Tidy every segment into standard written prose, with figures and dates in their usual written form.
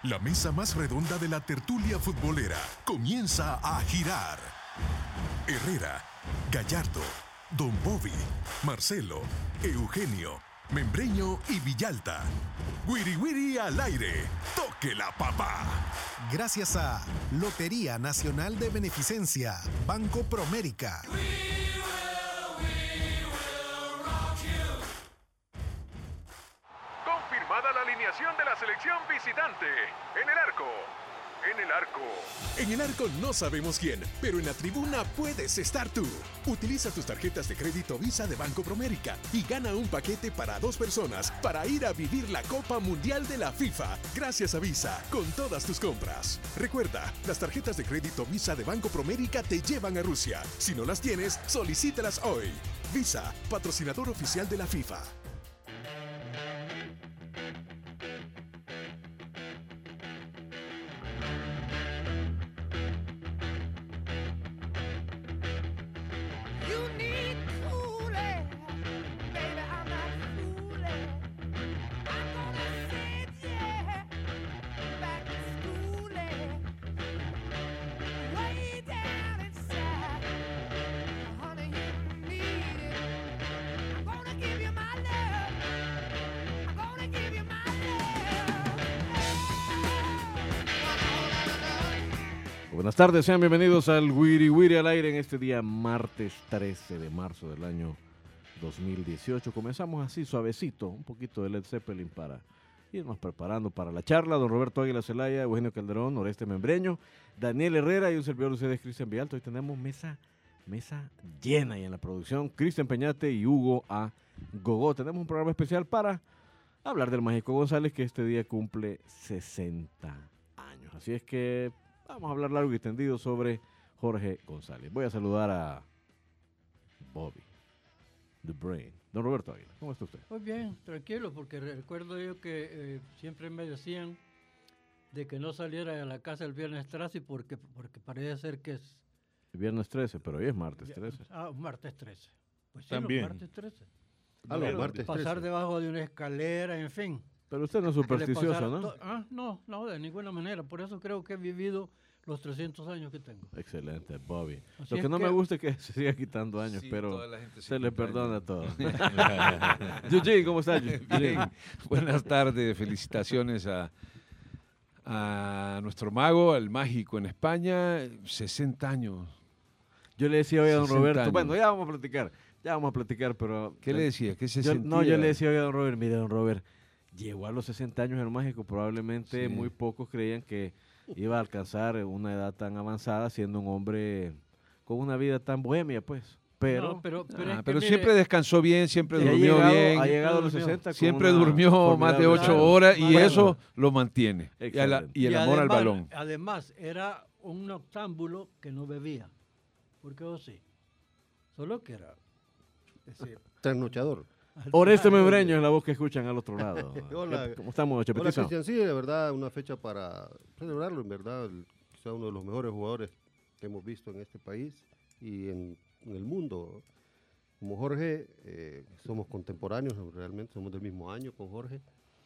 La mesa más redonda de la tertulia futbolera comienza a girar. Herrera, Gallardo, Don Bobby, Marcelo, Eugenio, Membreño y Villalta. Wiri Wiri al aire. ¡Toque la papá! Gracias a Lotería Nacional de Beneficencia, Banco Promérica. Confirmada la alineación de la selección visitante. En el arco. En el arco no sabemos quién, pero en la tribuna puedes estar tú. Utiliza tus tarjetas de crédito Visa de Banco Promérica y gana un paquete para 2 personas para ir a vivir la Copa Mundial de la FIFA. Gracias a Visa, con todas tus compras. Recuerda, las tarjetas de crédito Visa de Banco Promérica te llevan a Rusia. Si no las tienes, solicítalas hoy. Visa, patrocinador oficial de la FIFA. Buenas tardes, sean bienvenidos al Wiri Wiri al aire en este día martes 13 de marzo del año 2018. Comenzamos así suavecito, un poquito de Led Zeppelin para irnos preparando para la charla. Don Roberto Águila Zelaya, Eugenio Calderón, Oreste Membreño, Daniel Herrera y un servidor de ustedes, Cristian Villalta. Hoy tenemos mesa llena y en la producción Cristian Peñate y Hugo A. Gogó. Tenemos un programa especial para hablar del Mágico González, que este día cumple 60 años. Así es que vamos a hablar largo y tendido sobre Jorge González. Voy a saludar a Bobby, The Brain. Don Roberto Águila, ¿cómo está usted? Muy bien, tranquilo, porque recuerdo yo que siempre me decían de que no saliera de la casa el viernes 13 porque parece ser que es... El viernes 13, pero hoy es martes 13. Martes 13. Pues sí, también. Martes 13. Martes 13. Pasar debajo de una escalera, en fin. Pero usted no es supersticioso, ¿no? No, de ninguna manera. Por eso creo que he vivido los 300 años que tengo. Excelente, Bobby. Así Lo que no me gusta es que se siga quitando años, Sí, pero se le quita perdona años. todo. Eugene, ¿cómo estás? Bien. Buenas tardes, felicitaciones a nuestro mago, al mágico en España, 60 años. Yo le decía hoy a don 60 Roberto, años. bueno, ya vamos a platicar, pero... ¿Qué le decía? ¿Qué se yo, sentía? No, yo le decía hoy a don Robert, mire, don Robert, llegó a los 60 años el mágico, probablemente Sí. muy pocos creían que iba a alcanzar una edad tan avanzada siendo un hombre con una vida tan bohemia, pues. Pero, No, pero es que pero mire, siempre descansó bien, siempre ha durmió bien. llegado a los 60 con Siempre una durmió más de formidable 8 salud. horas y Bueno. eso lo mantiene. Excelente. Y el amor al además- balón. Además, era un noctámbulo que no bebía. Porque vos sí. Solo que era... Trasnochador. Oreste Membreño es la voz que escuchan al otro lado. Hola. ¿Cómo estamos, Hola, Chepetizo? Cristian. Sí, de verdad, una fecha para celebrarlo, en verdad. Quizá uno de los mejores jugadores que hemos visto en este país y en el mundo. Como Jorge, somos contemporáneos, realmente, somos del mismo año con Jorge.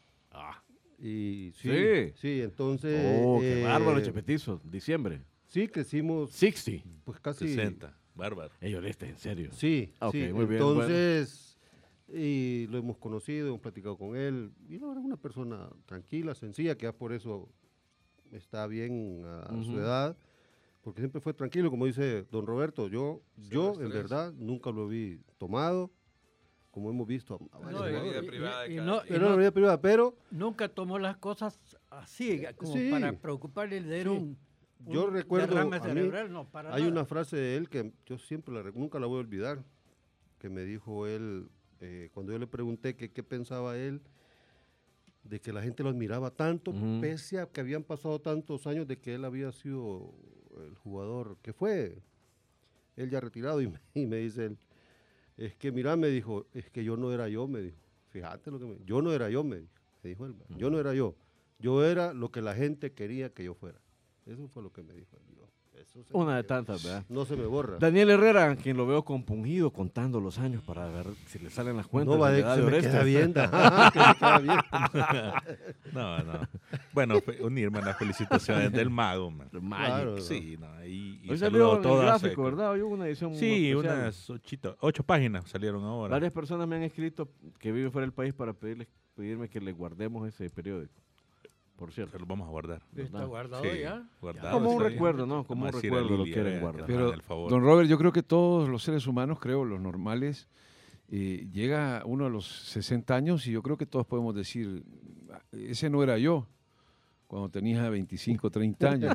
Y Sí. sí, entonces... Oh, qué bárbaro, Chepetizo. Diciembre. Sí, crecimos 60. pues casi... 60, bárbaro. Ey, Oreste, en serio. Sí, Ok, sí. muy bien, Entonces, y lo hemos conocido, hemos platicado con él. Y la verdad, una persona tranquila, sencilla, que ya por eso está bien a su Ujú. edad. Porque siempre fue tranquilo, como dice don Roberto. Yo en verdad, nunca lo vi tomado, como hemos visto a varios No, jugadores. vida privada de y cada no- quien. y Pero en la vida privada, pero nunca tomó las cosas así, como Sí. para preocuparle de Sí. un yo recuerdo, derrame a mí, cerebral, no, para hay nada. una frase de él que yo siempre nunca la voy a olvidar, que me dijo él, cuando yo le pregunté qué pensaba él, de que la gente lo admiraba tanto, Ujú. pese a que habían pasado tantos años de que él había sido el jugador que fue, él ya retirado, y me dice él, es que mira, me dijo, es que yo no era yo, me dijo, fíjate lo que yo no era yo, me dijo él, yo no era yo era lo que la gente quería que yo fuera. Eso fue lo que me dijo él. Eso Una de tantas, ¿verdad? No se me borra. Daniel Herrera, quien lo veo compungido contando los años para ver si le salen las cuentas. No va de de la que edad se de me queda Orestes. bien. Que me queda bien. No. Bueno, unirme a las felicitaciones del mago, man. Magic. Claro, ¿no? Sí, no, y Hoy saludo salió a en el todas. gráfico, ¿verdad? Hoy hubo una edición Sí, especial. unas 8 páginas salieron ahora. Varias personas me han escrito que viven fuera del país para pedirme que le guardemos ese periódico. Por cierto. Se lo vamos a guardar. Está guardado Sí, ya. guardado, Como un sí. recuerdo, ¿no? Como un Vamos a decirle a recuerdo lo Lili, quieren que guardar. nos Pero, haga el favor. don Robert, yo creo que todos los seres humanos, creo, los normales, llega uno a los 60 años y yo creo que todos podemos decir, ese no era yo cuando tenía 25, 30 años.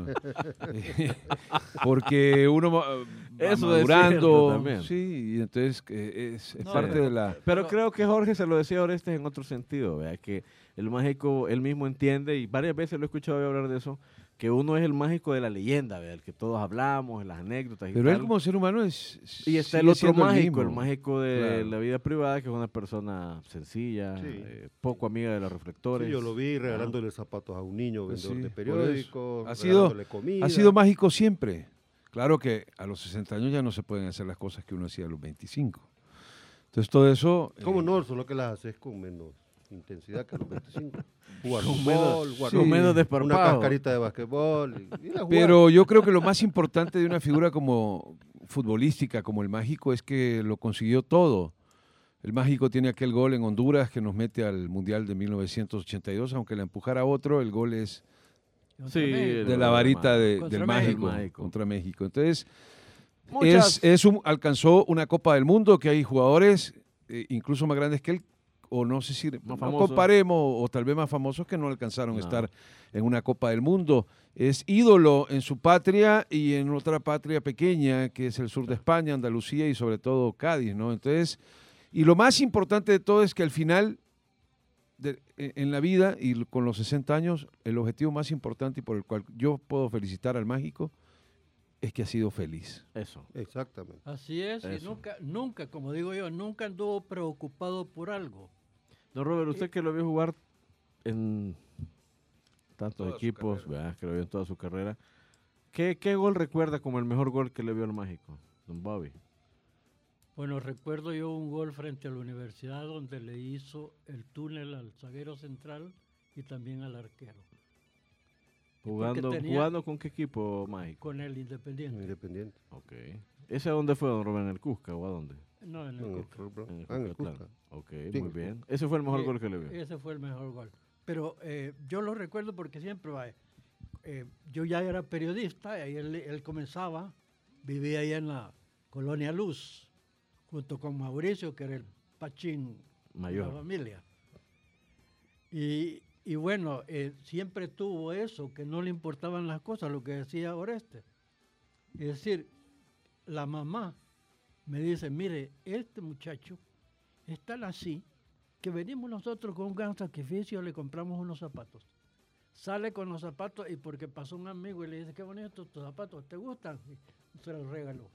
Porque uno va Eso es madurando, cierto también. sí, y entonces es No, parte de la... Pero creo que Jorge se lo decía a Orestes en otro sentido, ¿verdad? Que el mágico, él mismo entiende, y varias veces lo he escuchado hablar de eso, que uno es el mágico de la leyenda, ¿verdad? El que todos hablamos, en las anécdotas y Pero él tal. como ser humano Y está el sigue otro siendo mágico, el mismo. mágico de Claro. la vida privada, que es una persona sencilla, Sí. poco amiga de los reflectores. Sí, yo lo vi regalándole zapatos a un niño Pues vendedor sí, de por periódicos, eso. Ha sido- regalándole comida. Ha sido mágico siempre. Claro que a los 60 años ya no se pueden hacer las cosas que uno hacía a los 25. Entonces todo eso... ¿Cómo no? Solo que las haces con menos intensidad que a los 25. Jugar Con fútbol, menos, jugar con menos una desparpajo. cascarita de basquetbol. Y ir a jugar. Pero yo creo que lo más importante de una figura como futbolística, como el mágico, es que lo consiguió todo. El mágico tiene aquel gol en Honduras que nos mete al Mundial de 1982, aunque la empujara otro, el gol es Sí, de la varita Contra del México. mágico contra México. Entonces, Muchas- alcanzó una Copa del Mundo que hay jugadores incluso más grandes que él, o no sé si no famosos. comparemos, o tal vez más famosos que no alcanzaron a No. estar en una Copa del Mundo. Es ídolo en su patria y en otra patria pequeña, que es el sur de España, Andalucía y sobre todo Cádiz, ¿no? Entonces, y lo más importante de todo es que al final, en la vida y con los 60 años, el objetivo más importante y por el cual yo puedo felicitar al mágico es que ha sido feliz. Eso. Exactamente. Así es, y Eso. nunca, como digo yo, nunca anduvo preocupado por algo. Don Robert, usted que lo vio jugar en tantos Toda su equipos, carrera. ¿verdad? Que lo vio en toda su carrera, ¿qué gol recuerda como el mejor gol que le vio al mágico, don Bobby? Bueno, recuerdo yo un gol frente a la universidad donde le hizo el túnel al zaguero central y también al arquero, Jugando, tenía- ¿Jugando con qué equipo mágico? con el Independiente. Independiente. Ok. ¿Ese a dónde fue, don Robert? ¿En el Cusca o a dónde? No, en el En el Cusca. Club, En el en el Cuscatlán. Cusca. Ok, Sí, muy en el bien. Ese fue el mejor Eh, gol que le vio. Ese fue el mejor gol. Pero yo lo recuerdo porque siempre, yo ya era periodista y él comenzaba, vivía ahí en la Colonia Luz, junto con Mauricio, que era el pachín Mayor. de la familia. Y bueno, siempre tuvo eso, que no le importaban las cosas, lo que decía Oreste. Es decir, la mamá me dice, mire, este muchacho es tan así que venimos nosotros con un gran sacrificio, le compramos unos zapatos. Sale con los zapatos y porque pasó un amigo y le dice, qué bonitos tus zapatos, ¿te gustan? Y se los regaló.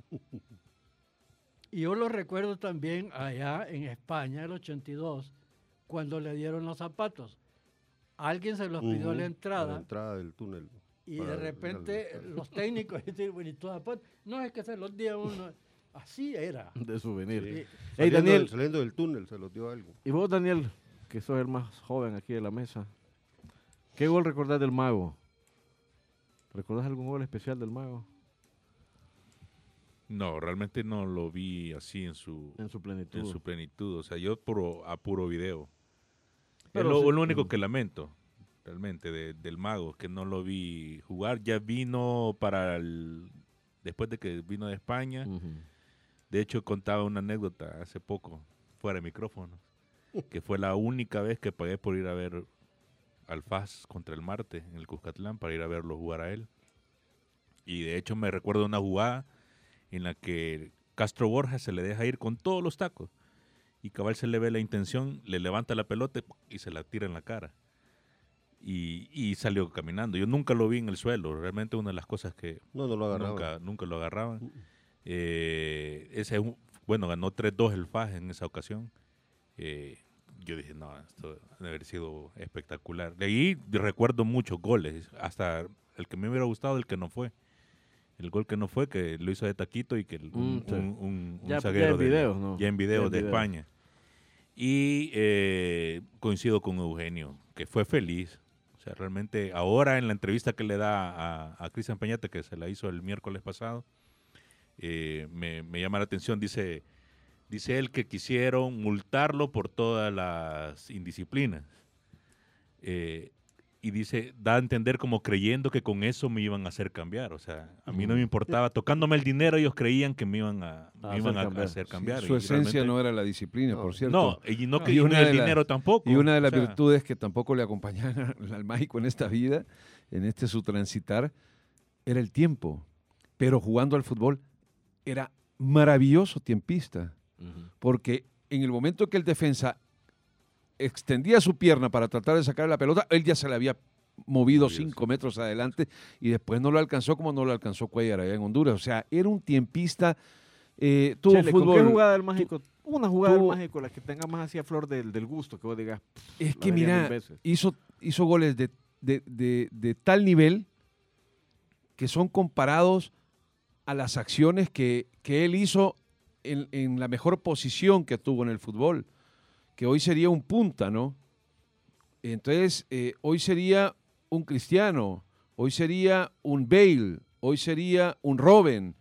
Y yo lo recuerdo también allá en España, el 82, cuando le dieron los zapatos. Alguien se los pidió a la La entrada entrada del túnel. y para de ir al repente estadio. los técnicos dicen, bueno, ¿y tus zapatos? No, es que se los dio uno. Así era. De souvenir. Sí. Hey, Saliendo Daniel, del- saliendo del túnel se los dio algo. y vos, Daniel, que sos el más joven aquí de la mesa, ¿qué gol recordás del mago? ¿Recordás algún gol especial del mago No, realmente no lo vi así en su plenitud? plenitud. O sea, yo a puro video. Pero es lo, sí- lo único que lamento, realmente, del mago, que no lo vi jugar. Ya vino después de que vino de España. Ujú. De hecho, contaba una anécdota hace poco, fuera de micrófono, que fue la única vez que pagué por ir a ver al FAS contra el Marte en el Cuscatlán, para ir a verlo jugar a él. Y de hecho me recuerdo una jugada en la que Castro Borja se le deja ir con todos los tacos y cabal se le ve la intención, le levanta la pelota y se la tira en la cara. Y salió caminando. Yo nunca lo vi en el suelo, realmente una de las cosas que No lo agarraba. nunca lo agarraban. Bueno, ganó 3-2 el FAS en esa ocasión. Yo dije, no, esto debe haber sido espectacular. De ahí recuerdo muchos goles, hasta el que me hubiera gustado, el que no fue. El gol que no fue, que lo hizo de taquito y que un Ya zaguero en videos, ¿no? ya en videos de videos. España. Y coincido con Eugenio, que fue feliz. O sea, realmente ahora en la entrevista que le da a Cristian Peñate, que se la hizo el miércoles pasado, me llama la atención. Dice él que quisieron multarlo por todas las indisciplinas. Y dice, da a entender como creyendo que con eso me iban a hacer cambiar. O sea, a mí no me importaba. Tocándome el dinero, ellos creían que me iban a hacer cambiar. Su Y esencia realmente no era la disciplina, por cierto. No, y no que Y una el de las- dinero tampoco. Y una de O las sea, virtudes que tampoco le acompañaban al mágico en esta vida, en este su transitar, era el tiempo. Pero jugando al fútbol era maravilloso tiempista, porque en el momento que el defensa extendía su pierna para tratar de sacar la pelota, él ya se la había movido 5 metros adelante y después no lo alcanzó como no lo alcanzó Cuellar allá en Honduras. O sea, era un tiempista. Tuvo Chele, ¿con fútbol. qué jugada del Mágico? Una jugada tuvo- del Mágico, la que tenga más así a flor del gusto, que vos digas. Es la que vería mira, mil veces. hizo goles de tal nivel que son comparados a las acciones que él hizo en la mejor posición que tuvo en el fútbol, que hoy sería un punta, ¿no? Entonces, hoy sería un Cristiano, hoy sería un Bale, hoy sería un Robben.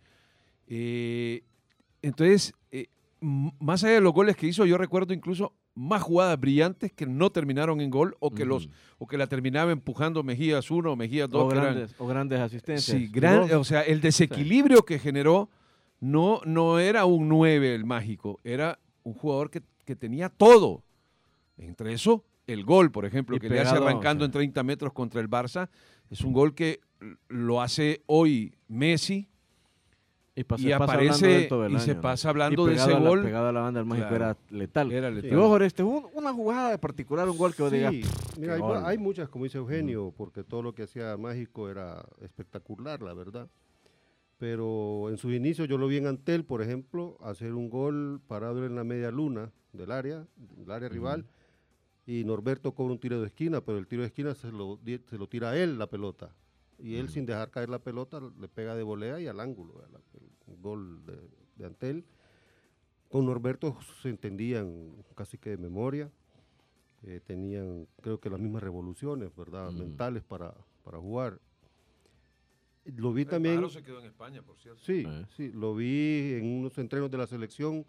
Entonces, más allá de los goles que hizo, yo recuerdo incluso más jugadas brillantes que no terminaron en gol o que la terminaba empujando Mejías 1 o Mejías 2. O grandes asistencias. Sí, Dos. o sea, el desequilibrio que generó no era un 9 el Mágico, era un jugador que tenía todo. Entre eso, el gol, por ejemplo, Y que le hace pegado, arrancando o sea. en 30 metros contra el Barça, es un gol que lo hace hoy Messi Y, y pasa hablando de aparece él todo el y se año, ¿no? pasa hablando Y de ese pegado a la- gol. Pegado a la banda del Mágico Claro. era letal. Era letal. Y vos, Oreste, una jugada de particular, un gol que vos digas. Sí, mira, qué gol. hay muchas, como dice Eugenio, porque todo lo que hacía Mágico era espectacular, la verdad. Pero en sus inicios yo lo vi en Antel, por ejemplo, hacer un gol parado en la media luna del área rival, y Norberto cobra un tiro de esquina, pero el tiro de esquina se lo tira a él la pelota. Y él, sin dejar caer la pelota, le pega de volea y al ángulo, el gol de Antel. Con Norberto se entendían casi que de memoria. Tenían, creo que las mismas revoluciones, ¿verdad? Mentales para jugar. Lo vi también. se quedó en España, por cierto. Sí, sí, lo vi en unos entrenos de la selección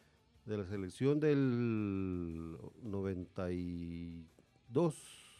del 92,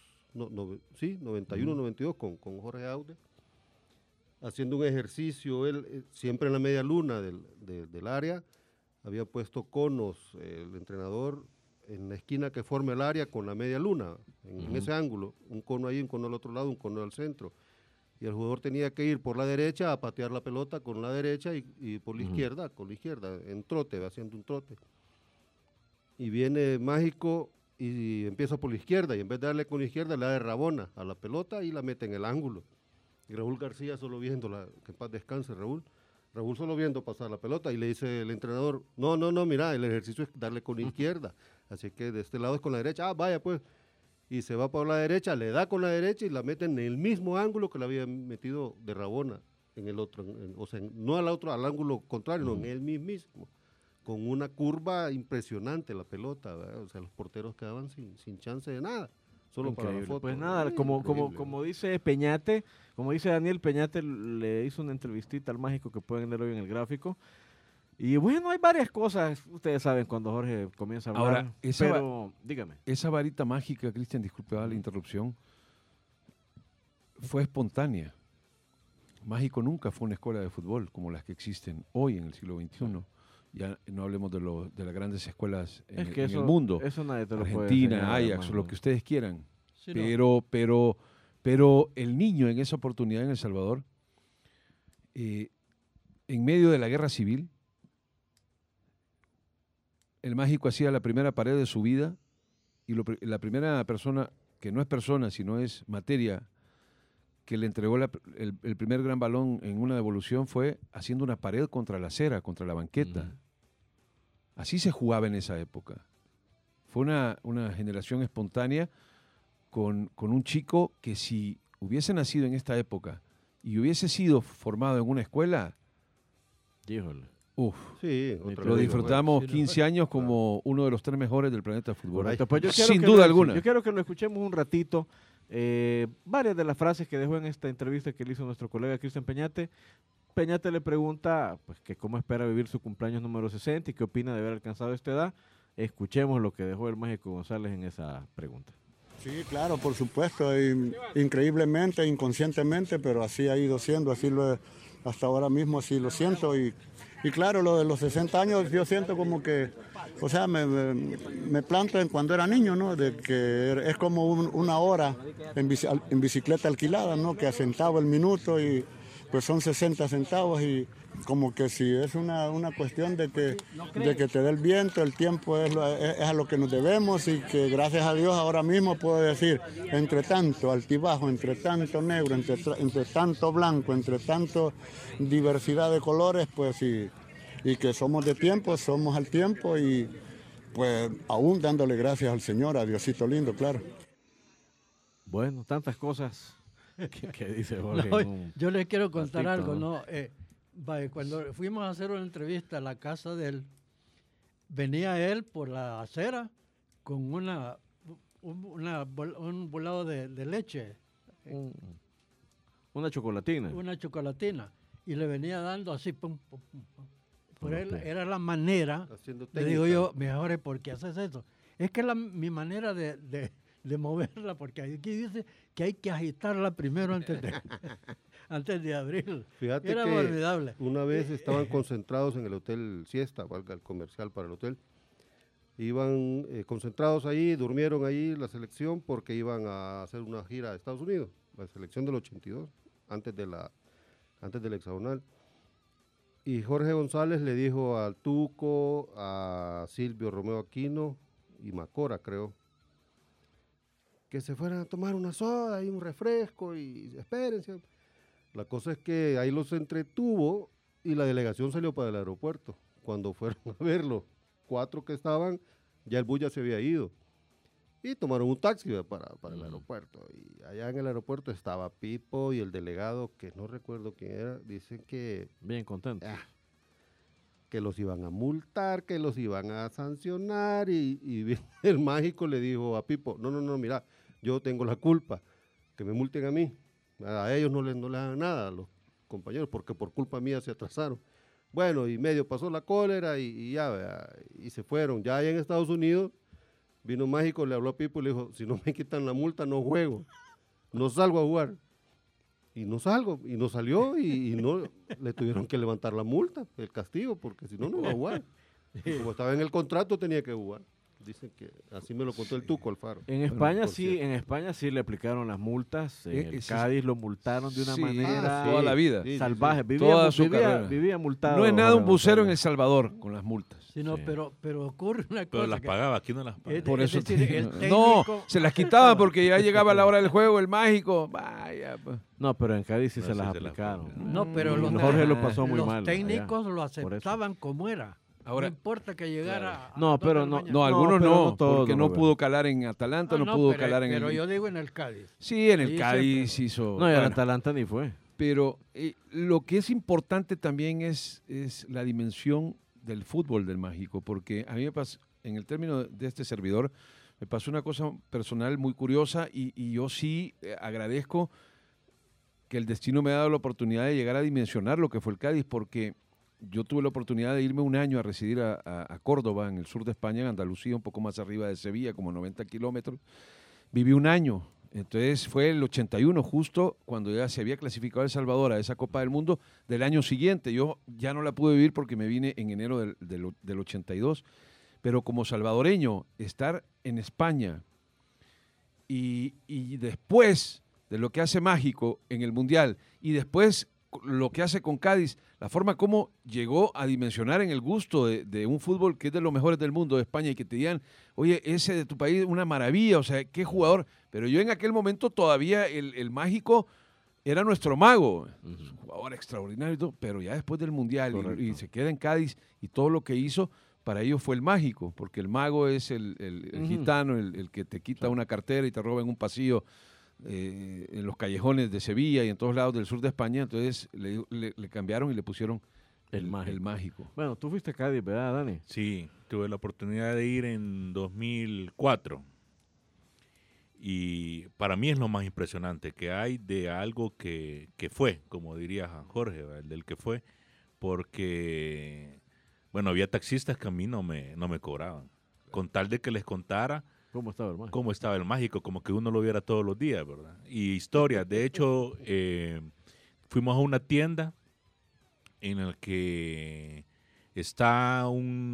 91, 92 con Jorge Aude, haciendo un ejercicio, él siempre en la media luna del área, había puesto conos, el entrenador, en la esquina que forma el área con la media luna, en ese ángulo, un cono ahí, un cono al otro lado, un cono al centro. Y el jugador tenía que ir por la derecha a patear la pelota con la derecha y por la izquierda, con la izquierda, en trote, haciendo un trote. Y viene Mágico y empieza por la izquierda, y en vez de darle con la izquierda, le da de rabona a la pelota y la mete en el ángulo. Y Raúl García solo viéndola, que en paz descanse Raúl solo viendo pasar la pelota, y le dice el entrenador, no, mira, el ejercicio es darle con la izquierda, así que de este lado es con la derecha, vaya pues. Y se va por la derecha, le da con la derecha y la mete en el mismo ángulo que le había metido de rabona en el otro, o sea, no al otro, al ángulo contrario, no, en el mismo, con una curva impresionante la pelota, ¿verdad? O sea, los porteros quedaban sin chance de nada, solo para la Increíble. foto. Pues nada, como dice Peñate, como dice Daniel Peñate, le hizo una entrevistita al Mágico que pueden leer hoy en el gráfico. Y bueno, hay varias cosas, ustedes saben cuando Jorge comienza a hablar. Ahora, esa pero dígame. Esa varita mágica, Cristian, disculpe la interrupción, fue espontánea. Mágico nunca fue una escuela de fútbol como las que existen hoy en el siglo XXI. Ya no hablemos de las grandes escuelas en el mundo. Eso nadie te lo puede Argentina, enseñar, Ajax, hermano. lo que ustedes quieran. Sí, no. Pero el niño en esa oportunidad en El Salvador, en medio de la guerra civil, el Mágico hacía la primera pared de su vida y la primera persona, que no es persona, sino es materia, que le entregó el primer gran balón en una devolución fue haciendo una pared contra la acera, contra la banqueta. Así se jugaba en esa época. Fue una generación espontánea con un chico que si hubiese nacido en esta época y hubiese sido formado en una escuela, Híjole. uf, Sí, otra lo vez, disfrutamos Sí, no, 15 años como uno de los 3 mejores del planeta fútbol. Por ahí. Pues yo quiero Sin que duda lo- alguna. Yo quiero que lo escuchemos un ratito. Varias de las frases que dejó en esta entrevista que le hizo nuestro colega Cristian Peñate. Peñate le pregunta pues, que cómo espera vivir su cumpleaños número 60 y qué opina de haber alcanzado esta edad. Escuchemos lo que dejó el Mágico González en esa pregunta. Sí, claro, por supuesto, increíblemente, inconscientemente, pero así ha ido siendo, hasta ahora mismo así lo siento y claro, lo de los 60 años yo siento como que, o sea, me planto en cuando era niño, ¿no? De que es como una hora en bicicleta alquilada, ¿no? Que a centavo el minuto y pues son 60 centavos y como que si es una cuestión de que te dé el viento, el tiempo es a lo que nos debemos y que gracias a Dios ahora mismo puedo decir, entre tanto altibajo, entre tanto negro, entre tanto blanco, entre tanto diversidad de colores, pues y que somos de tiempo, somos al tiempo y pues aún dándole gracias al Señor, a Diosito lindo, claro. Bueno, tantas cosas que dice Jorge. No, en un yo les quiero contar ratito, algo, ¿no? ¿no? Cuando fuimos a hacer una entrevista a la casa de él, venía él por la acera con un volado de leche, Una chocolatina. una chocolatina, y le venía dando así, pum, pum, pum, pum. Por él Ok. era la manera, Haciendo le digo técnica. yo, mejor, ¿por qué haces eso? Es que es mi manera de moverla, porque aquí dice que hay que agitarla primero antes de abrir. Fíjate Era que formidable. una vez estaban concentrados en el Hotel Siesta, valga el comercial para el hotel. Iban concentrados ahí, durmieron ahí la selección porque iban a hacer una gira a Estados Unidos, la selección del 82, antes del hexagonal. Y Jorge González le dijo al Tuco, a Silvio Romeo Aquino y Macora, creo, que se fueran a tomar una soda y un refresco y espérense. La cosa es que ahí los entretuvo y la delegación salió para el aeropuerto. Cuando fueron a verlo, 4 que estaban, ya el bus ya se había ido. Y tomaron un taxi para el aeropuerto. Y allá en el aeropuerto estaba Pipo y el delegado, que no recuerdo quién era, dicen que Bien contento. que los iban a multar, que los iban a sancionar. Y el mágico le dijo a Pipo, no, mira, yo tengo la culpa, que me multen a mí. A ellos no le hagan nada, a los compañeros, porque por culpa mía se atrasaron. Bueno, y medio pasó la cólera y ya, ¿verdad? Y se fueron. Ya allá en Estados Unidos, vino Mágico, le habló a Pipo y le dijo, si no me quitan la multa, no juego, no salgo a jugar. Y no salgo, y no salió, y no le tuvieron que levantar la multa, el castigo, porque si no, no iba a jugar. Y como estaba en el contrato, tenía que jugar. Dicen que así me lo contó el Tuco Alfaro. En España por sí, cierto. en España sí le aplicaron las multas. En el ese es- Cádiz lo multaron de una Sí, manera toda la vida. Sí, salvaje. sí. Vivía, Toda su vivía, carrera. vivía multado. No es nada un Jorge bucero en El González. Salvador con las multas. Sí, pero ocurre una Pero cosa. las que- pagaba, aquí no las pagaba. Es- Por es eso decir, el no, técnico se las aceptaba. quitaban porque ya llegaba la hora del juego, el mágico. Vaya, pues. No, pero en Cádiz sí No, se sí las se las aplicaron. aplicaron. No, pero Y los Jorge lo pasó muy los mal. allá. técnicos lo Por eso. aceptaban como era. Ahora- no importa que llegara. a No, las 2 pero de la no- mañana. No, algunos pero no, no todos, porque don no Roberto. pudo calar en Atalanta, Ah, no pudo pero, calar en pero el... yo digo en el Cádiz. Sí, en el Ahí Cádiz siempre. hizo... No, y al bueno, Atalanta ni fue. pero lo que es importante también es la dimensión del fútbol del Mágico, porque a mí me pasó, en el término de este servidor, me pasó una cosa personal muy curiosa y yo sí agradezco que el destino me ha dado la oportunidad de llegar a dimensionar lo que fue el Cádiz, porque yo tuve la oportunidad de irme un año a residir a Córdoba, en el sur de España, en Andalucía, un poco más arriba de Sevilla, como 90 kilómetros. Viví un año. Entonces fue el 81, justo cuando ya se había clasificado El Salvador a esa Copa del Mundo del año siguiente. Yo ya no la pude vivir porque me vine en enero del 82. Pero como salvadoreño, estar en España y después de lo que hace Mágico en el Mundial y después lo que hace con Cádiz, la forma como llegó a dimensionar en el gusto de un fútbol que es de los mejores del mundo de España y que te digan, oye, ese de tu país, una maravilla, o sea, qué jugador. Pero yo en aquel momento todavía el Mágico era nuestro mago, es un jugador extraordinario y todo, pero ya después del Mundial y se queda en Cádiz y todo lo que hizo, para ellos fue el mágico, porque el mago es el gitano, el que te quita una cartera y te roba en un pasillo en los callejones de Sevilla y en todos lados del sur de España, entonces le cambiaron y le pusieron el mágico. Bueno, tú fuiste a Cádiz, ¿verdad, Dani? Sí, tuve la oportunidad de ir en 2004. Y para mí es lo más impresionante que hay de algo que fue, como diría Jorge, ¿verdad? El del que fue, porque, bueno, había taxistas que a mí no me cobraban, con tal de que les contara ¿Cómo estaba el mágico? cómo estaba el mágico, como que uno lo viera todos los días, ¿verdad? Y historias. De hecho, fuimos a una tienda en la que está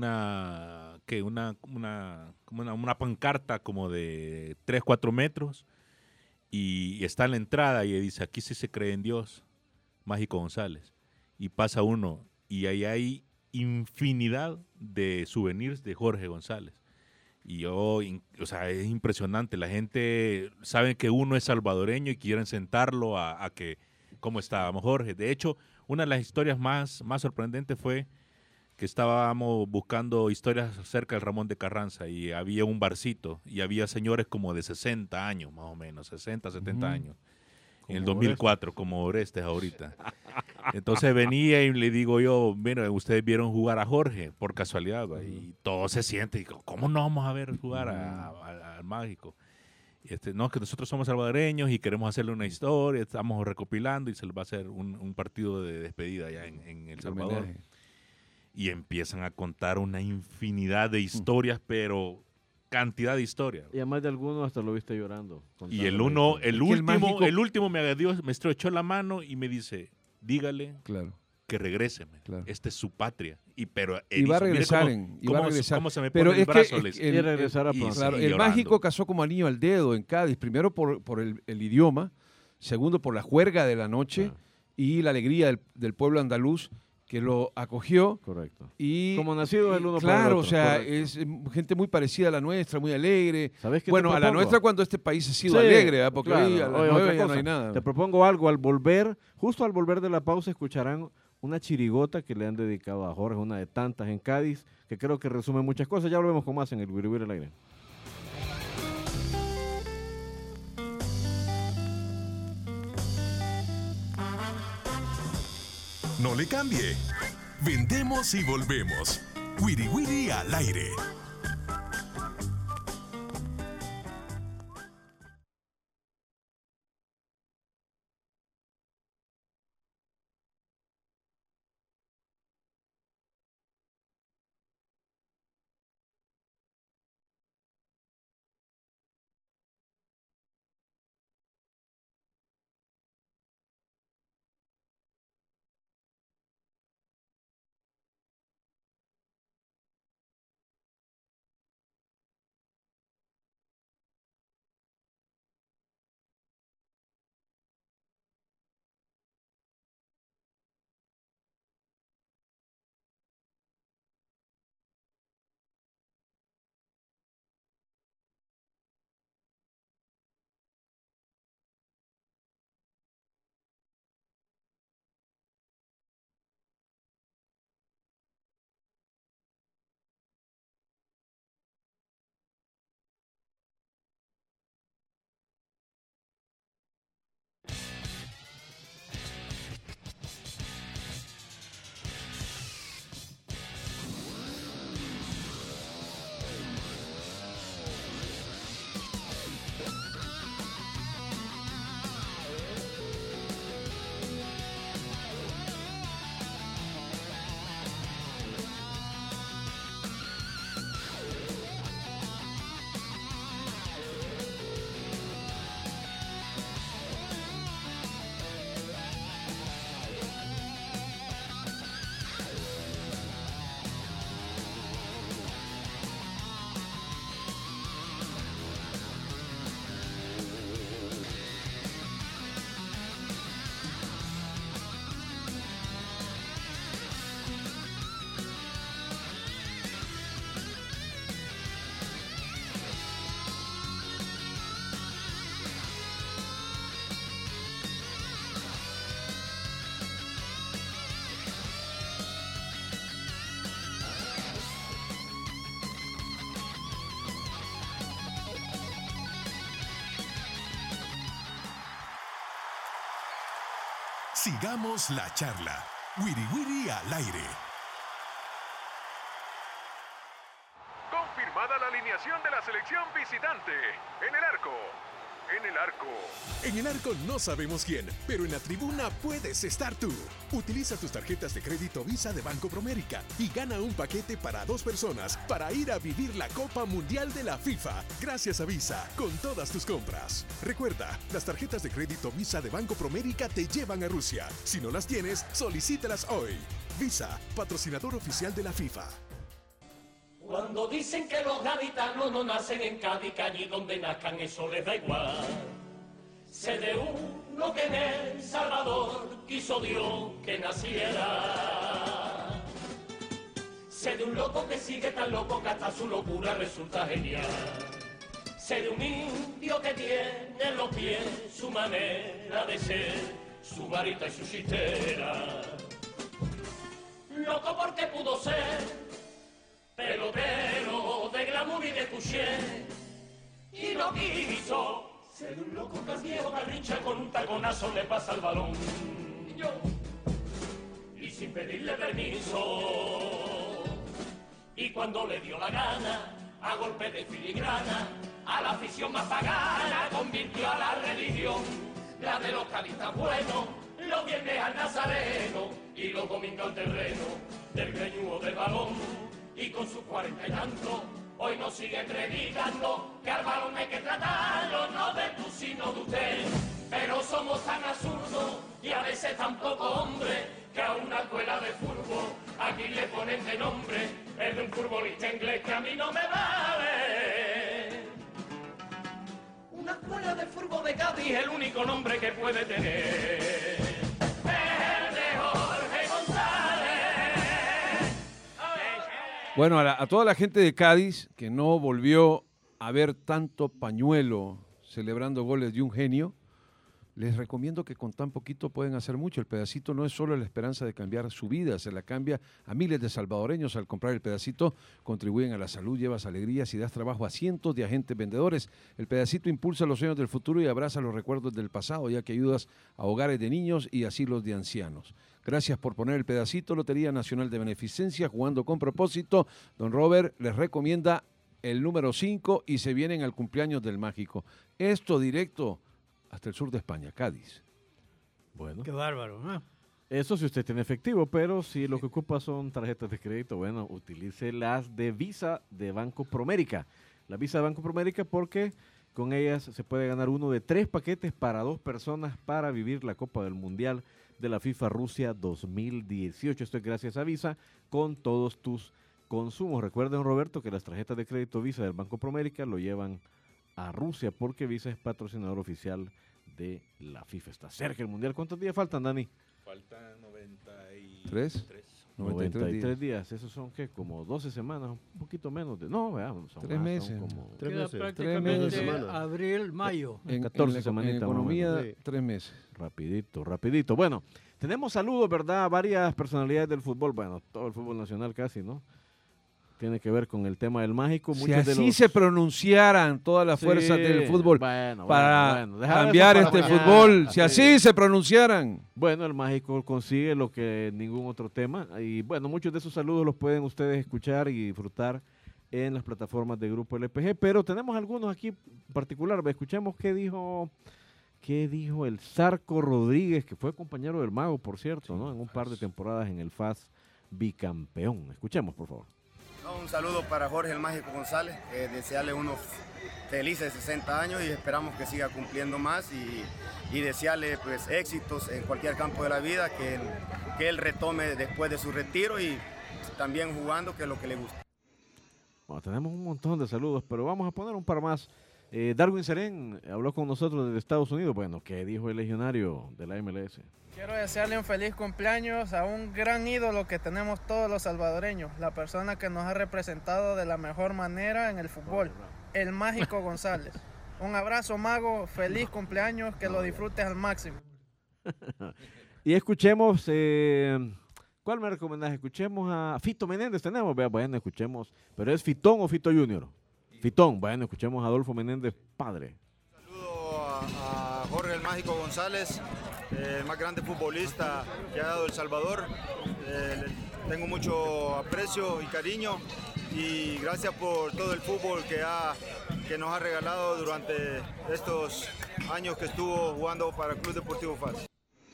una pancarta como de 3, 4 metros y está en la entrada y dice, aquí sí se cree en Dios, Mágico González. Y pasa uno y ahí hay infinidad de souvenirs de Jorge González. Y o sea, es impresionante. La gente sabe que uno es salvadoreño y quieren sentarlo a que, ¿cómo estábamos, Jorge? De hecho, una de las historias más sorprendentes fue que estábamos buscando historias acerca del Ramón de Carranza y había un barcito y había señores como de 60 años, más o menos, 60, 70 años. En el 2004, como Orestes ahorita. Entonces venía y le digo yo, mira, ustedes vieron jugar a Jorge, por casualidad, ¿va? Y todo se siente, y ¿cómo no vamos a ver jugar al Mágico? No, que nosotros somos salvadoreños y queremos hacerle una historia, estamos recopilando y se les va a hacer un partido de despedida allá en El Salvador. Y empiezan a contar una infinidad de historias, pero cantidad de historias. Y además de alguno hasta lo viste llorando. Y el último me estrechó la mano y me dice, dígale que regrese. Claro. Esta es su patria. Y va a regresar. ¿Cómo se me pone el brazo? El mágico casó como anillo al dedo en Cádiz. Primero por el idioma. Segundo por la juerga de la noche y la alegría del pueblo andaluz que lo acogió. Correcto. Y como nacido el uno claro, para el otro. O sea, correcto. es gente muy parecida a la nuestra, muy alegre. ¿Sabes qué bueno, te a la propongo? nuestra cuando este país ha sido alegre, ¿verdad? Porque claro. hoy a las 9 ya no hay nada. Te propongo algo. Al volver, justo al volver de la pausa, escucharán una chirigota que le han dedicado a Jorge, una de tantas en Cádiz, que creo que resume muchas cosas. Ya volvemos con más en el Wiri Wiri al aire. No le cambie. Vendemos y volvemos. Wiri Wiri al aire. Sigamos la charla. Wiri Wiri al aire. Confirmada la alineación de la selección visitante. En el arco. En el arco. En el arco no sabemos quién, pero en la tribuna puedes estar tú. Utiliza tus tarjetas de crédito Visa de Banco Promérica y gana un paquete para 2 personas para ir a vivir la Copa Mundial de la FIFA. Gracias a Visa, con todas tus compras. Recuerda, las tarjetas de crédito Visa de Banco Promérica te llevan a Rusia. Si no las tienes, solicítalas hoy. Visa, patrocinador oficial de la FIFA. Cuando dicen que los gaditanos no nacen en Cádiz, que allí donde nazcan eso les da igual. Sé de uno que en El Salvador quiso Dios que naciera. Sé de un loco que sigue tan loco que hasta su locura resulta genial. Sé de un indio que tiene en los pies su manera de ser, su varita y su chistera. Loco porque pudo ser pelotero de glamour y de couché, y no quiso ser un loco que al viejo Garrincha con un taconazo le pasa el balón. Y sin pedirle permiso, y cuando le dio la gana, a golpe de filigrana, a la afición más pagana convirtió a la religión, la de los cadistas buenos, los viernes al nazareno, y los domingos al terreno del greñudo del balón. Y con sus 40 y tantos, hoy nos sigue predicando que al balón hay que tratarlo, no de tú sino de usted. Pero somos tan absurdos y a veces tan poco hombre, que a una escuela de fútbol aquí le ponen de nombre el de un futbolista inglés que a mí no me vale. Una escuela de fútbol de Cádiz es el único nombre que puede tener. Bueno, a toda la gente de Cádiz que no volvió a ver tanto pañuelo celebrando goles de un genio, les recomiendo que con tan poquito pueden hacer mucho. El pedacito no es solo la esperanza de cambiar su vida, se la cambia a miles de salvadoreños. Al comprar el pedacito contribuyen a la salud, llevas alegrías y das trabajo a cientos de agentes vendedores. El pedacito impulsa los sueños del futuro y abraza los recuerdos del pasado, ya que ayudas a hogares de niños y asilos de ancianos. Gracias por poner el pedacito. Lotería Nacional de Beneficencia, jugando con propósito. Don Robert les recomienda el número 5 y se vienen al cumpleaños del mágico. Esto directo hasta el sur de España, Cádiz. Bueno. Qué bárbaro, ¿no? Eso si usted tiene efectivo, pero si lo que ocupa son tarjetas de crédito, bueno, utilice las de Visa de Banco Promérica. La Visa de Banco Promérica porque con ellas se puede ganar uno de 3 paquetes para 2 personas para vivir la Copa del Mundial de la FIFA Rusia 2018. Esto es gracias a Visa con todos tus consumos. Recuerden, Roberto, que las tarjetas de crédito Visa del Banco Promérica lo llevan a Rusia porque Visa es patrocinador oficial de la FIFA. Está cerca el Mundial. ¿Cuántos días faltan, Dani? Faltan 93. 93 días. Esos son, ¿qué? Como 12 semanas, un poquito menos de... No, veamos. Son 3 más, meses. Son como... 3 Queda meses. prácticamente abril, mayo. En 14 semanitas. En economía, más o menos. 3 meses. Rapidito, rapidito. Bueno, tenemos saludos, ¿verdad? Varias personalidades del fútbol. Bueno, todo el fútbol nacional casi, ¿no? Tiene que ver con el tema del mágico. Si Muchos así de los... se pronunciaran todas las Sí, fuerzas del fútbol bueno, para dejar cambiar eso para este mañana. fútbol, si Sí. así se pronunciaran. Bueno, el mágico consigue lo que ningún otro tema. Y bueno, muchos de esos saludos los pueden ustedes escuchar y disfrutar en las plataformas de Grupo LPG. Pero tenemos algunos aquí en particular. Escuchemos qué dijo el Zarco Rodríguez, que fue compañero del Mago, por cierto, ¿no? En un par de temporadas en el FAS bicampeón. Escuchemos, por favor. Un saludo para Jorge el Mágico González, desearle unos felices 60 años y esperamos que siga cumpliendo más y desearle pues éxitos en cualquier campo de la vida, que él retome después de su retiro y también jugando, que es lo que le gusta. Bueno, tenemos un montón de saludos, pero vamos a poner un par más. Darwin Serén habló con nosotros desde Estados Unidos. Bueno, ¿qué dijo el legionario de la MLS? Quiero desearle un feliz cumpleaños a un gran ídolo que tenemos todos los salvadoreños, la persona que nos ha representado de la mejor manera en el fútbol, el Mágico González. Un abrazo, Mago, feliz cumpleaños, que lo disfrutes al máximo. Y escuchemos, ¿cuál me recomendás? Escuchemos a Fito Menéndez, tenemos, bueno, escuchemos, pero ¿es Fitón o Fito Junior? Fitón, bueno, escuchemos a Adolfo Menéndez, padre. Saludo a Jorge el Mágico González, el más grande futbolista que ha dado El Salvador. Tengo mucho aprecio y cariño y gracias por todo el fútbol que nos ha regalado durante estos años que estuvo jugando para el Club Deportivo FAS.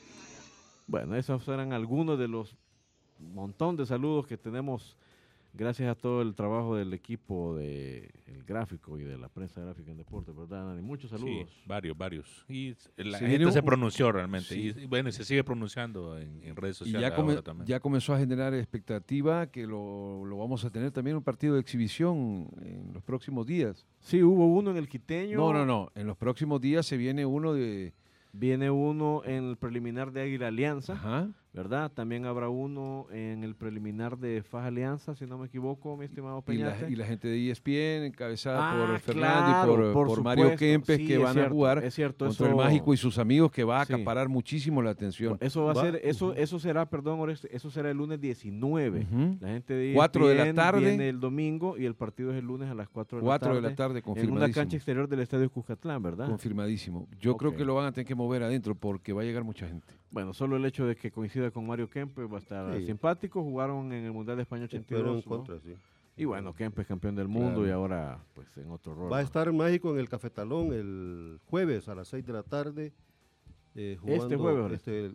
Bueno, esos eran algunos de los montón de saludos que tenemos gracias a todo el trabajo del equipo del gráfico y de la prensa gráfica en deporte, ¿verdad, Dani? Muchos saludos. Sí, varios. Y la Sí, gente se pronunció realmente. Sí. Y bueno, se sigue pronunciando en redes Y sociales ahora también. ya comenzó a generar expectativa que lo vamos a tener también un partido de exhibición en los próximos días. Sí, hubo uno en el Quiteño. No. En los próximos días se viene uno de... Viene uno en el preliminar de Águila Alianza, Ajá. ¿verdad? También habrá uno en el preliminar de FAS Alianza, si no me equivoco, mi estimado Y Peñate. la gente de ESPN, encabezada por Fernando claro, y por Mario supuesto. Kempes, Sí, que es van cierto, a jugar es cierto, contra eso- el Mágico y sus amigos, que va a Sí. acaparar muchísimo la atención. Eso va a ser, eso será, perdón, Oreste, eso será el lunes 19. Ujú. La gente de 4 de la ESPN tarde. viene el domingo y el partido es el lunes a las 4 de la 4 tarde. de la tarde, En una confirmadísimo. cancha exterior del Estadio Cuscatlán, ¿verdad? Confirmadísimo. Yo creo Ok. que lo van a tener que mover adentro porque va a llegar mucha gente. Bueno, solo el hecho de que coincida con Mario Kempes va a estar Sí. simpático. Jugaron en el Mundial de España 82. Pero en ¿no? contra, sí. Y bueno, Kempes campeón del mundo Claro. y ahora pues en otro rol. Va a ¿no? estar en México en el Cafetalón el jueves a las 6 de la tarde. Jugando, jueves, Oreste.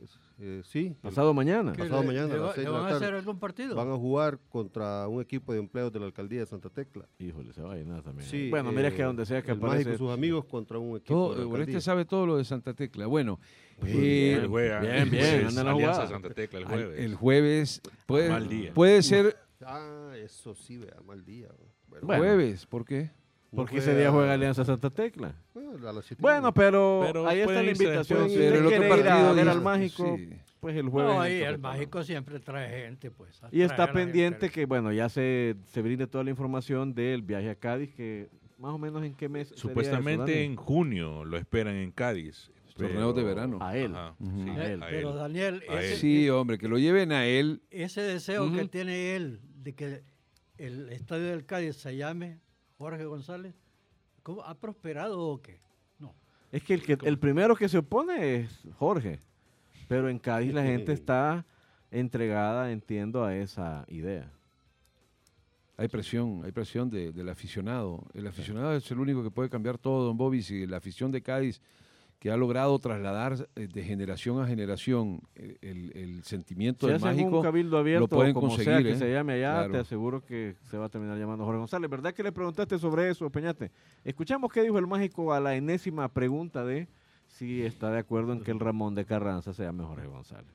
sí. Pasado mañana. ¿Qué Pasado le- mañana a le las va- 6 le de la van a tarde. hacer algún partido? Van a jugar contra un equipo de empleados de la alcaldía de Santa Tecla. Híjole, se va a llenar también. Sí, Bueno, mira que donde sea que el aparece. Mágico y sus amigos contra un equipo Todo, de la Oreste alcaldía. sabe todo lo de Santa Tecla. Bueno, Él juega bien, el bien, jueves, anda en la Alianza jugada. Santa Tecla el al- jueves. el jueves Mal día. puede ser Ah, eso sí, vea, mal día. Bueno. jueves. ¿Por qué? Porque ese día juega Alianza Santa Tecla. A las 7:30. Bueno, pero ahí está pueden la irse invitación. después. Si Pero usted el otro quiere ir a partido ver dice- al Mágico, sí. pues el jueves. No, en y el Cafetalón. Mágico siempre trae gente, pues. Y está trae a la pendiente gente. que, bueno, ya se brinde toda la información del viaje a Cádiz, que más o menos en qué mes. sería eso, Supuestamente Dani? en junio lo esperan en Cádiz. Torneos de pero- verano. A él. Ajá, Ujú. sí, A él. a Pero él. Daniel, A él. Sí, hombre, que lo lleven a él. ese deseo que Ujú. tiene él de que el estadio del Cádiz se llame Jorge González, ¿cómo ha prosperado o qué? No. Es que el primero que se opone es Jorge, pero en Cádiz la gente está entregada, entiendo, a esa idea. Hay presión del aficionado. El aficionado es el único que puede cambiar todo, don Bobby. Si la afición de Cádiz, que ha logrado trasladar de generación a generación el sentimiento Si del hacen Mágico, un cabildo abierto, lo pueden como sea conseguir. que se llame allá, Claro. te aseguro que se va a terminar llamando Jorge González. ¿Verdad que le preguntaste sobre eso, Peñate? Escuchamos qué dijo el Mágico a la enésima pregunta de si está de acuerdo en que el Ramón de Carranza se llame Jorge González.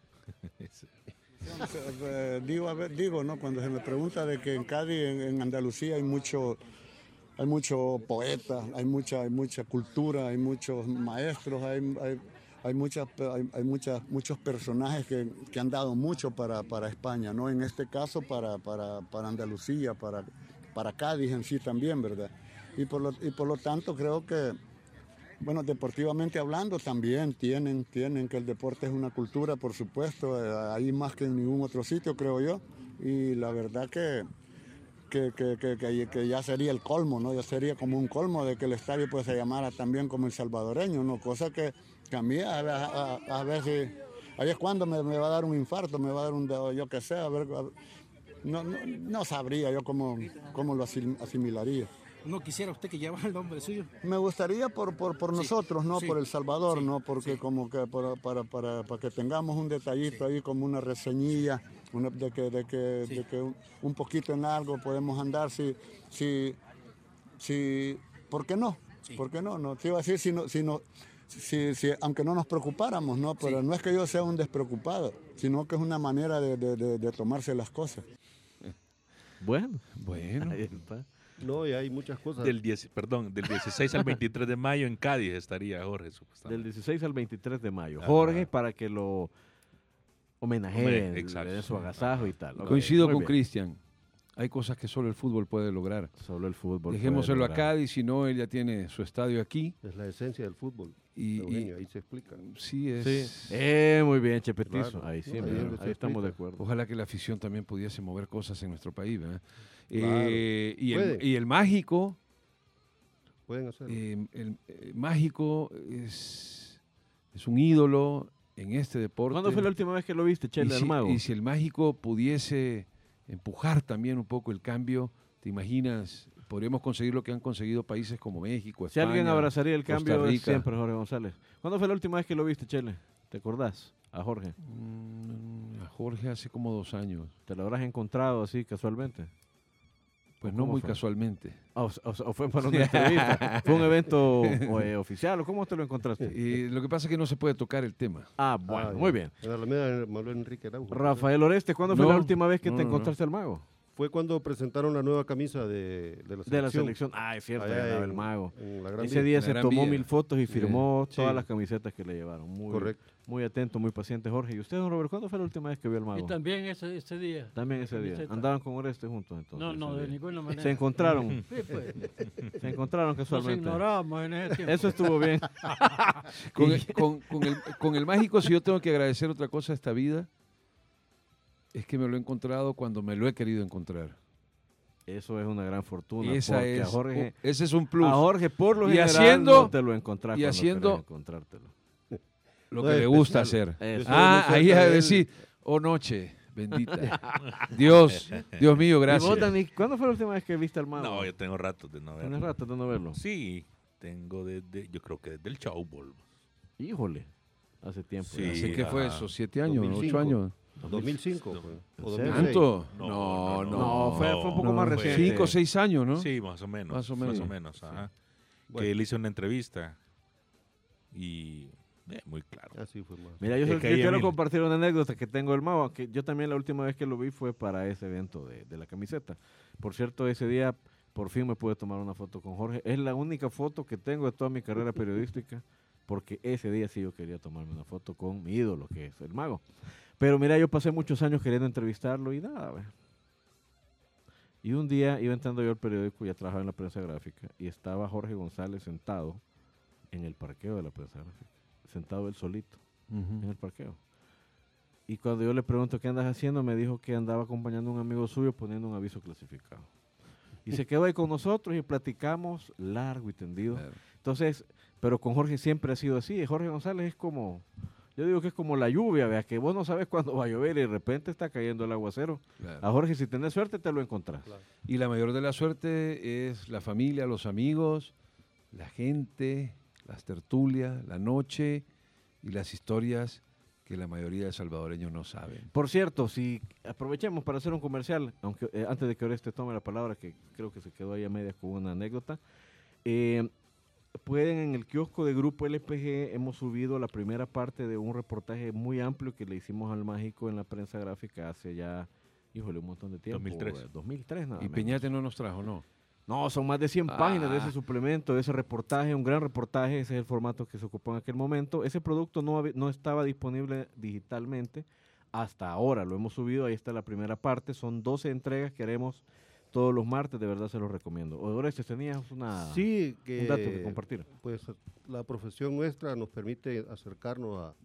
Digo, ¿no? Cuando se me pregunta de que en Cádiz, en Andalucía, hay mucho poeta, hay mucha cultura, hay muchos maestros, hay muchos personajes que han dado mucho para España, ¿no? En este caso para Andalucía, para Cádiz en sí también, ¿verdad? Y por lo tanto creo que, bueno, deportivamente hablando también tienen que el deporte es una cultura, por supuesto, ahí más que en ningún otro sitio, creo yo. Y la verdad que ya sería el colmo, ¿no? Ya sería como un colmo de que el estadio pues se llamara también como el salvadoreño, ¿no? Cosa que a mí a veces, ahí es cuando me va a dar un infarto, me va a dar yo qué sé, no sabría yo cómo lo asimilaría. ¿No quisiera usted que llevara el nombre suyo? Me gustaría por nosotros, ¿no? sí, Por El Salvador, sí, ¿no? Porque sí. como que para que tengamos un detallito ahí, como una reseñilla, de que un poquito en algo podemos andar, si ¿por qué no? Sí. ¿Por qué no? No te iba a decir si aunque no nos preocupáramos, ¿no? Pero no es que yo sea un despreocupado, sino que es una manera de tomarse las cosas. Bueno, Bueno. ahí está. No, y hay muchas cosas. Del 16 al 23 de mayo en Cádiz estaría Jorge, Del supuestamente. 16 al 23 de mayo. Ajá. Jorge, para que lo homenajeen, le Exacto. den su agasajo y tal. Ok, Coincido muy con bien. Cristian. Hay cosas que solo el fútbol puede lograr. Solo el fútbol. Dejémoselo a puede lograr. Cádiz, si no, él ya tiene su estadio aquí. Es la esencia del fútbol. Y Ahí se explica. sí, es. Sí. Muy bien, Chepetizo. Claro. Ahí sí, No, ahí mira, es donde se ahí estamos de explica. acuerdo. Ojalá que la afición también pudiese mover cosas en nuestro país, ¿verdad? Claro. Puede. Y el Mágico, Pueden hacerlo. el Mágico es un ídolo en este deporte. ¿Cuándo fue la última vez que lo viste, Chele, al Mago? Y si el Mágico pudiese empujar también un poco el cambio, ¿te imaginas? Podríamos conseguir lo que han conseguido países como México, Si España, alguien abrazaría el Costa cambio es Rica. siempre Jorge González. ¿Cuándo fue la última vez que lo viste, Chele? ¿Te acordás? A Jorge. A Jorge hace como 2 años. ¿Te lo habrás encontrado así casualmente? Pues ¿O no cómo muy fue? casualmente. ¿O fue para una entrevista? ¿Fue un evento oficial o cómo te lo encontraste? Y lo que pasa es que no se puede tocar el tema. Ah, bueno, muy bien. En la Alameda Manuel Enrique Araujo. Rafael Oreste, ¿cuándo fue No, la última vez que no, te no, encontraste al Mago? Fue cuando presentaron la nueva camisa de la selección. De la selección. Ah, es cierto, Allá ganaba el en- Mago. en la Gran Ese Vía. día La se Gran tomó Vía. 1000 fotos y firmó Sí. todas las camisetas que le llevaron. Muy, Correcto. muy atento, muy paciente, Jorge. ¿Y usted, don Robert, cuándo fue la última vez que vio al Mago? Y también ese día. También ese día. Camiseta. Andaban con Oreste juntos entonces. No, no, ese de día. ninguna manera. Se encontraron. Sí, pues. Se encontraron Nos casualmente. ignorábamos en ese tiempo. Eso estuvo bien. Con el Mágico, si yo tengo que agradecer otra cosa a esta vida, es que me lo he encontrado cuando me lo he querido encontrar. Eso es una gran fortuna. Esa porque es, a Jorge, ese es un plus. A Jorge, por lo Y general, haciendo- no te lo encontrás y cuando haciendo- querés encontrártelo. Lo No, que le especial. gusta hacer. Eso. Ahí a decir, oh noche, bendita. Dios mío, ¿Y gracias. vos, Dani, cuándo fue la última vez que viste al Mago? No, yo tengo ratos de no verlo. ¿Tienes rato de no verlo? Sí, tengo yo creo que desde el Showball. Híjole, hace tiempo. Sí. ya. Así que fue ajá. eso, 7 años, 2005. 8 años. 2005 fue. O serio? 2006. ¿Tanto? No, fue un poco más reciente. 5 o 6 años, ¿no? Sí, más o menos. Más o menos. Ajá. Bueno. Que le hice una entrevista y muy claro. Así fue más. Mira, yo, Es yo que ahí quiero Emil- compartir una anécdota que tengo del Mago, que yo también la última vez que lo vi fue para ese evento de la camiseta. Por cierto, ese día por fin me pude tomar una foto con Jorge. Es la única foto que tengo de toda mi carrera periodística, porque ese día sí yo quería tomarme una foto con mi ídolo, que es el Mago. Pero mira, yo pasé muchos años queriendo entrevistarlo y nada, ve. Y un día iba entrando yo al periódico, ya trabajaba en la prensa gráfica, y estaba Jorge González sentado en el parqueo de la prensa gráfica, sentado él solito en el parqueo. Y cuando yo le pregunto qué andas haciendo, me dijo que andaba acompañando a un amigo suyo poniendo un aviso clasificado. Y se quedó ahí con nosotros y platicamos largo y tendido. Claro. Entonces, pero con Jorge siempre ha sido así. Jorge González es como, yo digo que es como la lluvia, vea, que vos no sabes cuándo va a llover y de repente está cayendo el aguacero. Claro. A Jorge, si tenés suerte, te lo encontrás. Y la mayor de la suerte es la familia, los amigos, la gente, las tertulias, la noche y las historias que la mayoría de salvadoreños no saben. Por cierto, si aprovechemos para hacer un comercial, aunque antes de que Oreste tome la palabra, que creo que se quedó ahí a medias con una anécdota, pueden en el kiosco de Grupo LPG, hemos subido la primera parte de un reportaje muy amplio que le hicimos al Mágico en la prensa gráfica hace ya, híjole, un montón de tiempo. 2003. 2003 nada Y menos. Peñate no nos trajo, ¿no? No, son más de 100 páginas de ese suplemento, de ese reportaje, un gran reportaje, ese es el formato que se ocupó en aquel momento. Ese producto no estaba disponible digitalmente hasta ahora, lo hemos subido, ahí está la primera parte, son 12 entregas que haremos todos los martes, de verdad se los recomiendo. Oreste, tenías un dato que compartir. Pues la profesión nuestra nos permite acercarnos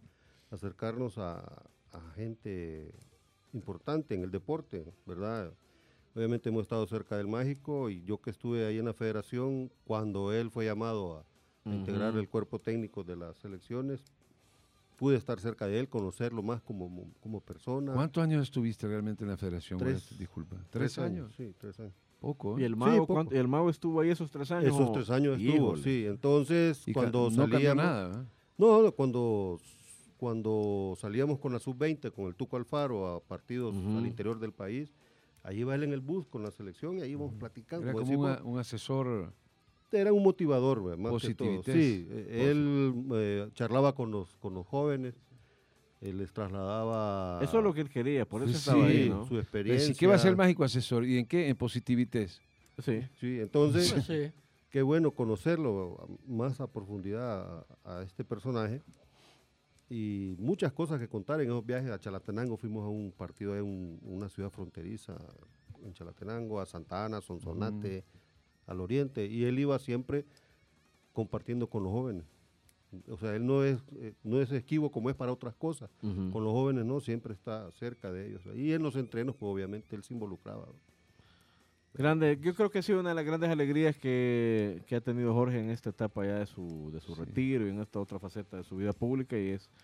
a gente importante en el deporte, ¿verdad? Obviamente hemos estado cerca del Mágico y yo que estuve ahí en la federación, cuando él fue llamado a integrar el cuerpo técnico de las selecciones, pude estar cerca de él, conocerlo más como persona. ¿Cuántos años estuviste realmente en la federación? 3. Disculpa. 3 ¿3 años? Sí, 3 años. Poco. ¿Y el Sí, Mago, poco. el Mago estuvo ahí esos 3 años? Esos 3 años estuvo, Híjole. sí. Entonces, Y cuando no cambió salíamos... nada, ¿verdad? No, cuando salíamos con la sub-20, con el Tuco Alfaro, a partidos al interior del país, ahí iba él en el bus con la selección y ahí íbamos platicando. Era como como decimos, un asesor. era un motivador, más que todo. Positivités. Sí, él charlaba con los jóvenes, les trasladaba... Eso es lo que él quería, por eso Sí, estaba ahí, ¿no? su experiencia. ¿Y qué va a ser el Mágico asesor? ¿Y en qué? En positivités. Sí. Sí, entonces, Sí. qué bueno conocerlo más a profundidad a este personaje. Y muchas cosas que contar en esos viajes a Chalatenango. Fuimos a un partido en una ciudad fronteriza, en Chalatenango, a Santa Ana, Sonsonate, al oriente. Y él iba siempre compartiendo con los jóvenes. O sea, él no es esquivo como es para otras cosas. Con los jóvenes no, siempre está cerca de ellos. Y en los entrenos, pues obviamente él se involucraba. Grande, yo creo que ha sido una de las grandes alegrías que ha tenido Jorge en esta etapa ya de su retiro y en esta otra faceta de su vida pública, y es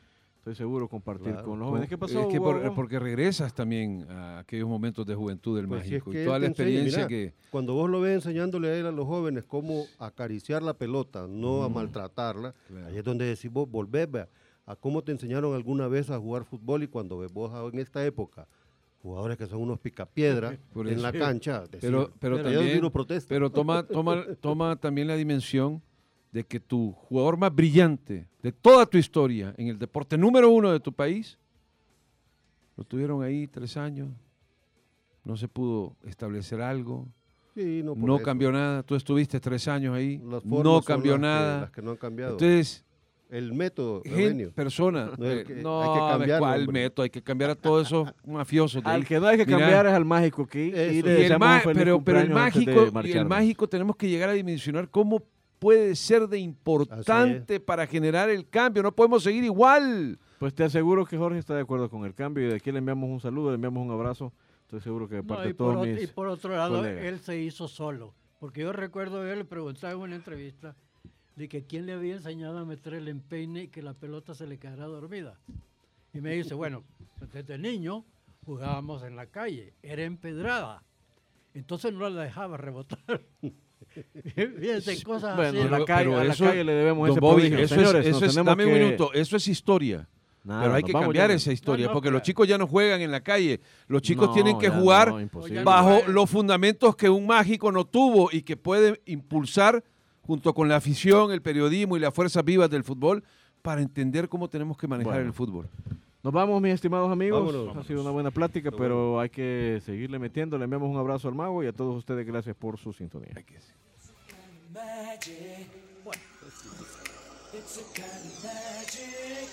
estoy seguro, compartir Claro. con los jóvenes. ¿Qué pasó, Es que Hugo? porque regresas también a aquellos momentos de juventud del Pues si es Mágico que y toda él la te enseña, experiencia mira, que... Cuando vos lo ves enseñándole a él, a los jóvenes, cómo acariciar la pelota, no a maltratarla, ahí es donde decís vos, volvés a cómo te enseñaron alguna vez a jugar fútbol, y cuando ves vos en esta época jugadores que son unos picapiedra Por en eso. la cancha, Pero también uno protesta. pero toma también la dimensión de que tu jugador más brillante de toda tu historia en el deporte número 1 de tu país, lo tuvieron ahí 3 años, no se pudo establecer algo, Sí, no, por no eso. cambió nada, tú estuviste 3 años ahí, Las formas no son cambió las que- nada. las que no han cambiado. Entonces, el método, persona, No, hay que no, cambiarlo, ¿cuál hombre. método? Hay que cambiar a todos esos mafiosos. de Al ahí. que no hay que Mira, cambiar es al mágico, que Eso. y y le el deseamos un feliz pero el cumpleaños antes de mágico, y el marcharnos. mágico tenemos que llegar a dimensionar cómo puede ser de importante para generar el cambio. No podemos seguir igual. Pues te aseguro que Jorge está de acuerdo con el cambio, y de aquí le enviamos un saludo, le enviamos un abrazo. Estoy seguro que de parte No, de todos mis y por otro lado, colegas. él se hizo solo. Porque yo recuerdo que él le preguntaba en una entrevista de que quién le había enseñado a meter el empeine y que la pelota se le quedara dormida. Y me dice, bueno, desde niño jugábamos en la calle, era empedrada. Entonces no la dejaba rebotar. Fíjense, cosas Bueno, así. a la calle le debemos don ese Bobby, prodigio. eso Señores, es, nos tenemos dame un que- minuto, eso es historia. Nada, pero hay nos que vamos cambiar ya. esa historia, No, porque pero- los chicos ya no juegan en la calle. Los chicos No, tienen que ya jugar no, imposible. bajo los fundamentos que un mágico no tuvo y que puede impulsar junto con la afición, el periodismo y las fuerzas vivas del fútbol para entender cómo tenemos que manejar Bueno. el fútbol. Nos vamos, mis estimados amigos. Vámonos. Ha sido una buena plática, pero hay que seguirle metiendo. Le enviamos un abrazo al mago y a todos ustedes gracias por su sintonía. Magic. What? It's a kind of magic.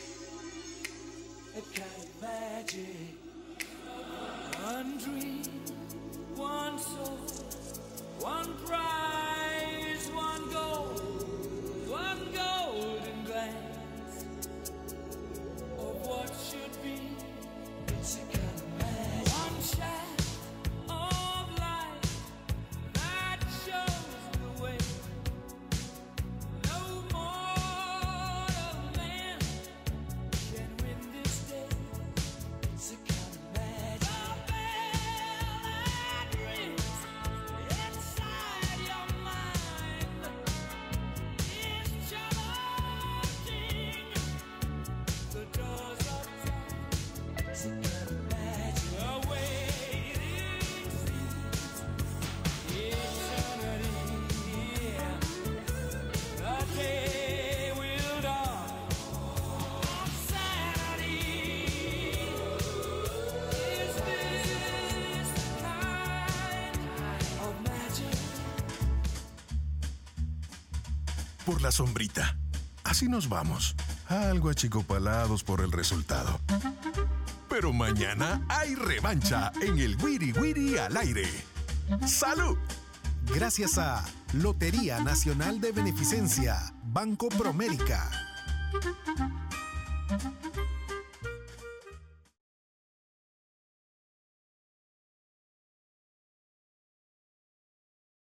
A kind of magic. One dream, one soul, one prize, one golden glance of what should be. It's a kind of magic. One shot of light that shows the way. No mortal man can win this day. It's a kind of magic. The bell that rings inside your mind is charging the doors of time. It's a kind of magic. The waiting seems eternity. The day will dawn on Saturday. Is this the kind of magic? Por la sombrita. Así nos vamos. Algo achicopalados por el resultado. Pero mañana hay revancha en el Wiri Wiri al aire. ¡Salud! Gracias a Lotería Nacional de Beneficencia, Banco Promérica.